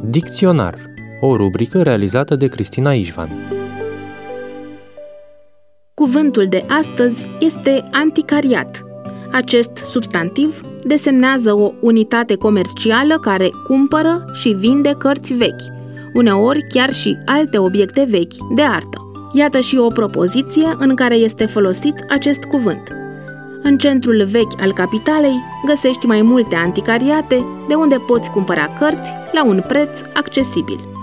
Dicționar, o rubrică realizată de Cristina Ișvan. Cuvântul de astăzi este anticariat. Acest substantiv desemnează o unitate comercială care cumpără și vinde cărți vechi, uneori chiar și alte obiecte vechi de artă. Iată și o propoziție în care este folosit acest cuvânt. În centrul vechi al capitalei găsești mai multe anticariate de unde poți cumpăra cărți la un preț accesibil.